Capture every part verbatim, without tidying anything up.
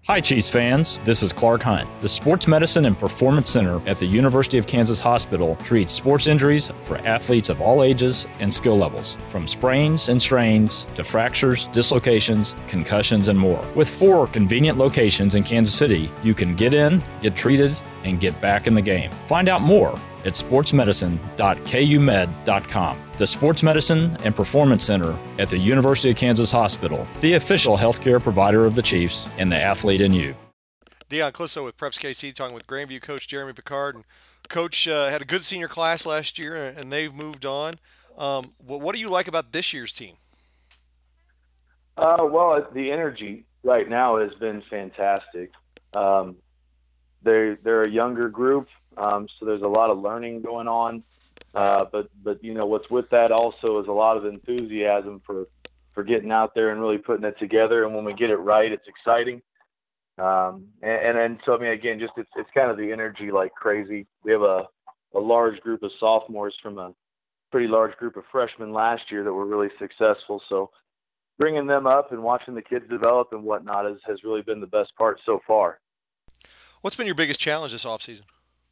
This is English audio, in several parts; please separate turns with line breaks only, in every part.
Hi, Chiefs fans. This is Clark Hunt. The Sports Medicine and Performance Center at the University of Kansas Hospital treats sports injuries for athletes of all ages and skill levels, from sprains and strains to fractures, dislocations, concussions, and more. With four convenient locations in Kansas City, you can get in, get treated, and get back in the game. Find out more at sports medicine dot k u med dot com. The Sports Medicine and Performance Center at the University of Kansas Hospital, the official healthcare provider of the Chiefs and the athlete in you.
Dion Clisso with Preps K C talking with Grandview coach Jeremy Picard. And Coach uh, had a good senior class last year, and they've moved on. Um, what, what do you like about this year's team?
Uh, well, the energy right now has been fantastic. Um, they're they're a younger group, um, so there's a lot of learning going on. Uh, but but you know what's with that also is a lot of enthusiasm for for getting out there and really putting it together. And when we get it right, it's exciting. Um, and, and and so I mean again, just it's it's kind of the energy like crazy. We have a a large group of sophomores from a pretty large group of freshmen last year that were really successful. So bringing them up and watching the kids develop and whatnot has, has really been the best part so far.
What's been your biggest challenge this offseason?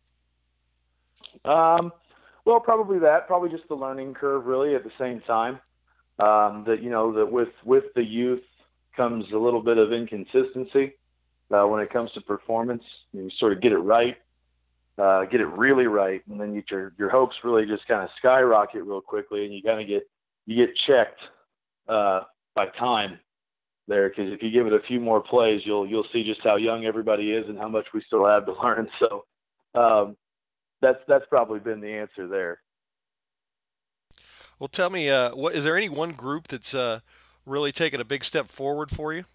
Um, well, probably that, probably just the learning curve really at the same time. Um, that, you know, that with, with the youth comes a little bit of inconsistency uh, when it comes to performance. You sort of get it right, uh, get it really right, and then you, your, your hopes really just kind of skyrocket real quickly, and you kind of get, you get checked uh, by time there, because if you give it a few more plays, you'll you'll see just how young everybody is and how much we still have to learn. So um, that's that's probably been the answer there.
Well, tell me, uh, what is there any one group that's uh, really taken a big step forward for you?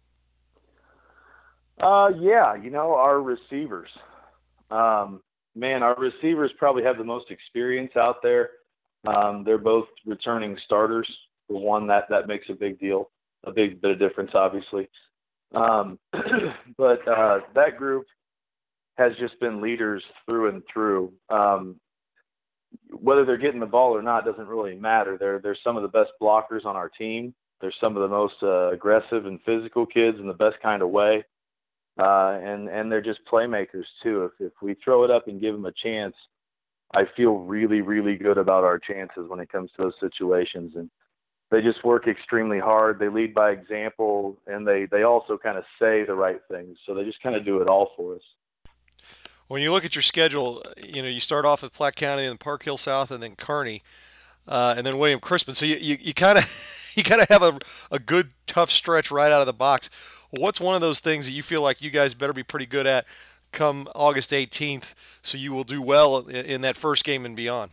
Uh, yeah, you know, our receivers. Um, man, our receivers probably have the most experience out there. Um, they're both returning starters. For one, that that makes a big deal, a big bit of difference, obviously. Um, but uh, that group has just been leaders through and through. Um, whether they're getting the ball or not doesn't really matter. They're they're some of the best blockers on our team. They're some of the most uh, aggressive and physical kids in the best kind of way. Uh, and and they're just playmakers too. If if we throw it up and give them a chance, I feel really really good about our chances when it comes to those situations. And they just work extremely hard. They lead by example, and they they also kind of say the right things. So they just kind of do it all for us.
When you look at your schedule, you know you start off with Platte County and Park Hill South, and then Kearney, uh, and then William Crispin. So you you kind of you kind of have a a good tough stretch right out of the box. What's one of those things that you feel like you guys better be pretty good at come August eighteenth, so you will do well in, in that first game and beyond?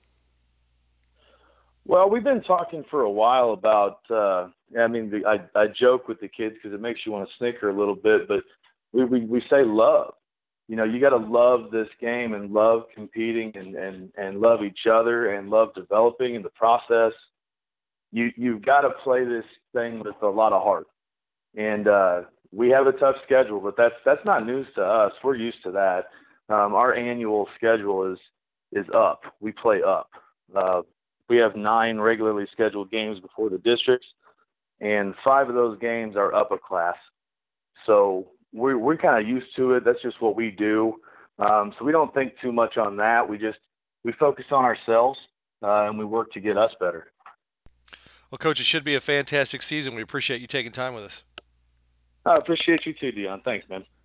Well, we've been talking for a while about. Uh, I mean, the, I I joke with the kids because it makes you want to snicker a little bit, but we we, we say love. You know, you got to love this game and love competing and, and, and love each other and love developing in the process. You you've got to play this thing with a lot of heart. And uh, we have a tough schedule, but that's that's not news to us. We're used to that. Um, our annual schedule is is up. We play up. Uh, we have nine regularly scheduled games before the districts, and five of those games are upper class. So we're we're kind of used to it. That's just what we do. Um, so we don't think too much on that. We just we focus on ourselves uh, and we work to get us better.
Well, Coach, it should be a fantastic season. We appreciate you taking time with us.
I appreciate you too, Dion. Thanks, man.